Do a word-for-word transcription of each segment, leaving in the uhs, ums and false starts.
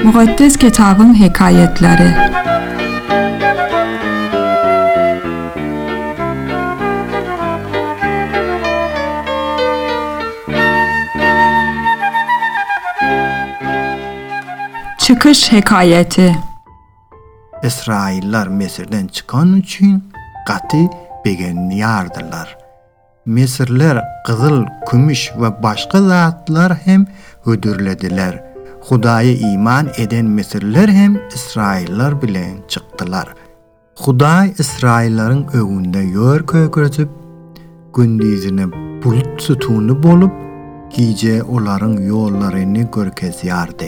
Mukaddes kitabın hikayetleri. Çıkış hikayeti. İsrailler Mesir'den çıkan için katı begenini yardılar. Mesirler kızıl, gümüş ve başka zatlar hem ödürlediler. Hudaya iman eden Mesirler hem İsrailler bilen çıktılar. Huday İsraillerin öğünde yer kökürtüp, gündüzüne bulut sütunu bolup, gece onların yollarını görkezyardı.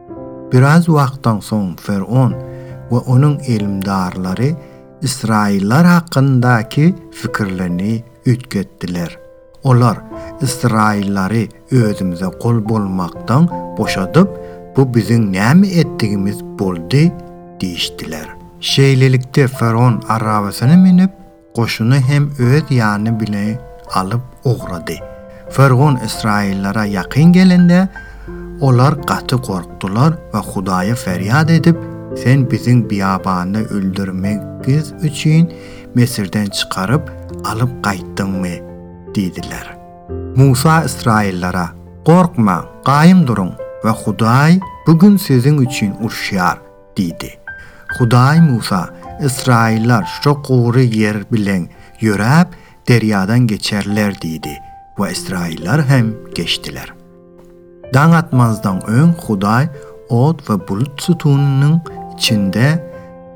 Biraz vaktan son Firavun ve onun ilimdarları İsrailler hakkındaki fikirlerini ütkettiler. Onlar İsrailleri özümüze kol bolmaktan boşadıp bu bizim näme ettigimiz boldy diýişdiler. Şeýlelikde Firavun arabasyna minip goşuny hem öz ýany bilen alyp ogrady. Firavun İsraillere ýakyn gelende olar gaty korkdular we Hudaýa feryat edip sen bizim biyabanda öldürmegiz üçün Mesirden çıkarıp alıp gaýtdyňmy diýdiler. Musa İsraillere korkma, gaýym durun ve Hudaý bugün sizin üçün urşýar diýdi. Hudaý Musa İsrailler şu gowy yer bilen ýörep deryadan geçerler diýdi ve İsrailler hem geçtiler. Daň atmazdan öň Hudaý ot ve bulut sütunynyň içinde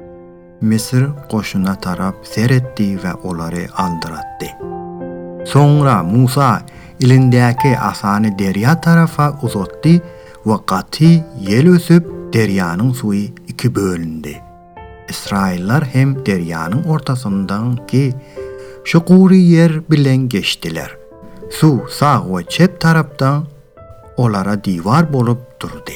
Mesir goşuna tarap seretdi ve olary aldyratdy. Sonra Musa elindäki asany derya tarafa uzatdy ve gaty yel ösüp deryanyň suwy iki bölündi. İsrailler hem deryanyň ortasyndan ki şu gowy yer bilen geçdiler. Su sağ we çep tarapdan olara divar bolup durdy.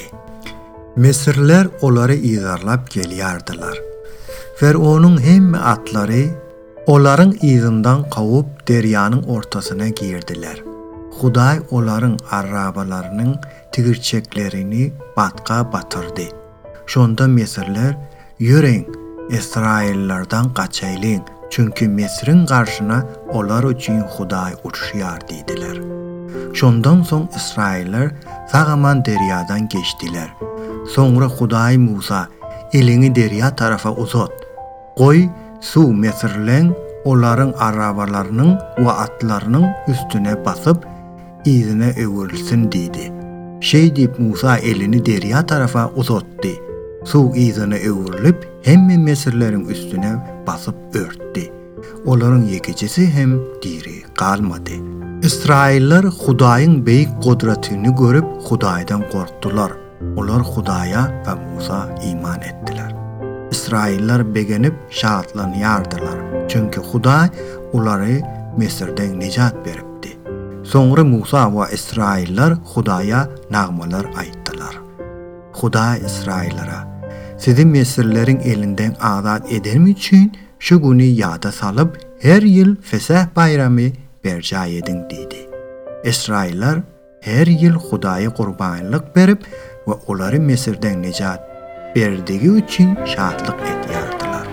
Mesirler olary ýygarlap gelýärdiler. Firavunun hemme atlary olaryň ýygyndyn kawup deryanyň ortasyna girdiler. Hudaý olaryň arabalarynyň tigirçeklerini batka batyrdy. Şonda Mesirler ýöreň İsraillerden gaçaýlyň çünkü Mesir'in karşına olar üçin Hudaý urşýar diýdiler. Şondan soň İsrailler sagaman deryadan geçdiler. Sonra Hudaý Musa elini derya tarafa uzat. Goy su Mesirlen olaryň arabalarynyň we atlarynyň üstüne basyp ýygyna öwürilsin diýdi. Şeý diýip Musa elini derya tarafa uzatdy. Su ýygyna öwürilip hemme Mesirleriň üstüne basyp örtdi. Olaryň ýekejisi hem diri galmady. İsrailler Hudaýyň beýik godratyny görüp Hudaýdan korkdular. Olar Hudaýa we Musa iman etdiler. İsrailler begenip şahatlanýardylar. Çünkü Hudaý olary Mesirden nejat beripdi. Soňra Musa we İsrailler Hudaýa nagmalar aýtdylar. Hudaý İsraillere sizi Mesirleriň elinden azat edermi üçin şu güni ýada salyp her ýyl Feseh bayramy berja edin diýdi. İsrailler her ýyl Hudaýa gurbanylyk berip ve olary Mesirden nejat berdigi üçin şatlyk edýärdiler.